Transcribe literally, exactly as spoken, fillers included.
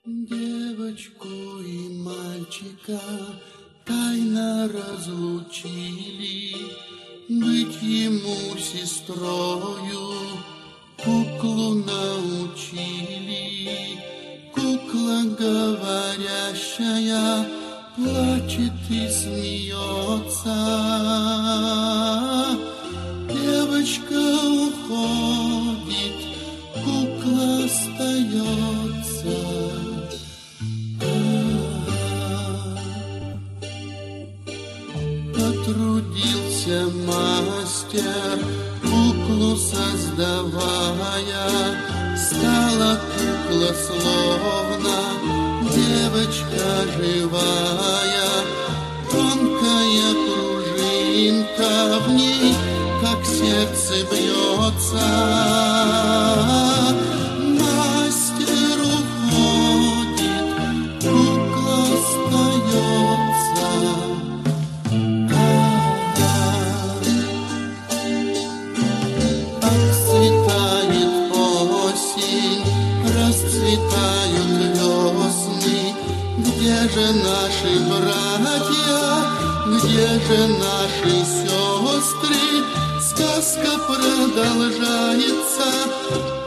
Девочку и мальчика тайно разлучили, быть ему сестрою куклу научили. Кукла говорящая плачет и смеется. Девочка уходит, кукла остается. Потрудился мастер, куклу создавая, стала кукла словно девочка живая. Тонкая пружинка в ней, как сердце бьется. Мастер уходит, кукла остается. Отцветает осень, расцветают весны. Где же наши братья, где же наши сестры? Сказка продолжается.